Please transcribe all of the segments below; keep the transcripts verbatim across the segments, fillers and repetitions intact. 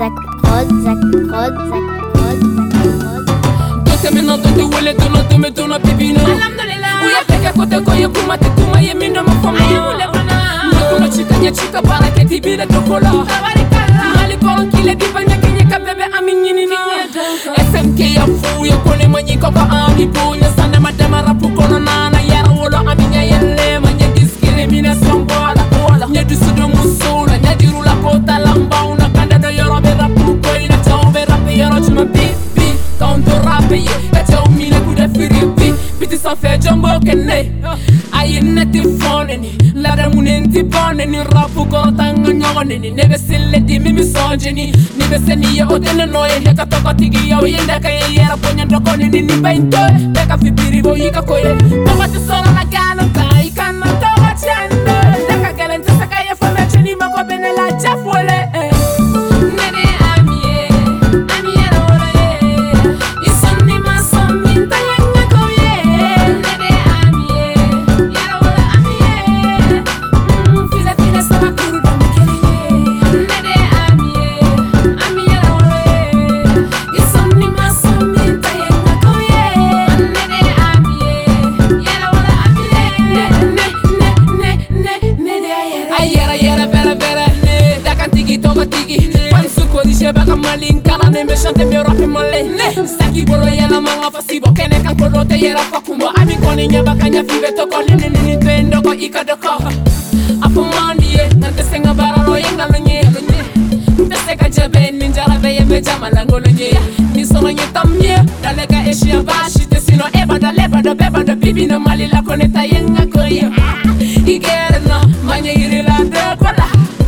Zach Prod, Zach Prod, Zach Prod, Zach Prod. Dote mina dote wele tuna tume tuna pipina. Alhamdulillah. Uya peke kote koye kuma te kuma ye mindo mafama. Ayule bana. Nakuna chika nye chika para keti bile tokola. Tabarikalla. Mali koron kile dipa nye kenye kabebe aminyini na. S M K ya fu ya kone manyi koko ami po. Nye sande madema rapu kono nana yara wolo aminya yele. Manye discrimination bola bola. Nye dusudo musula. Nye dirula kota lamba. Una kanda do yoro be rapu koi. Na chao be rapi yoro chuma pipi. Kaunto rape ye. Na chao mile kuda firipi. Biti san fe jumbo kene. Aye neti foneni. Lada munenti boneni. Rapu kota nganyoneni. Nebe sile di mimi sonjeni. Nebe seni ye otene noye. Heka toko tigi ya uyenda kaya yera ponya ndokoni. Nini bainto. Beka fibiri bo yika koye. Toka tisora la galanta. Ikana toka chande. Deka galanta saka ye fome cheni mako bene la jafole. Nene amie. Amie rora ye. Isoni masomi ntayanga koye. Nene amie. Yara wala amie. File file sama kuru domi kere. Nene amie. Amie rora ye. Isoni masomi ntayanga koye. Nene amie. Yara wala amie. Ne ne ne ne ne ne ayere. Ayere ayere bere bere. Dakan tigi toka tigi. Pansuko di sheba kamalin kala ne me chante me rapi mole. Saki bolo yela manga fasibo kene kan kolo te yera fakumbo. Ami koni nyaba kanya fibe toko nini nini twendo ko ika doko. Apo mandi ye nante senga baralo yenga lonye lonye. Nte seka jabe ninjara veye me jama lango lonye. Nisono nye tamye dalega eshi abashi te sino eba da leba da beba da bibi no mali la koneta yenga koye. Igere no manye iri la de kola.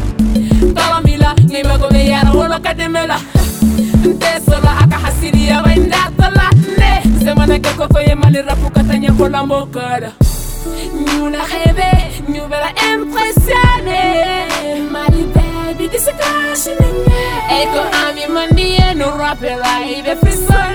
Tala mila ngebe go be yara wolo kademela. Nte sola aka hasiri ya wenda tola ne. Semana ke koko ye mali rapu katanya kola mokada. Nyuna rêve, nous la impressionner. Mali baby, this is cashing in. Eko ami mandi no rap live, if it's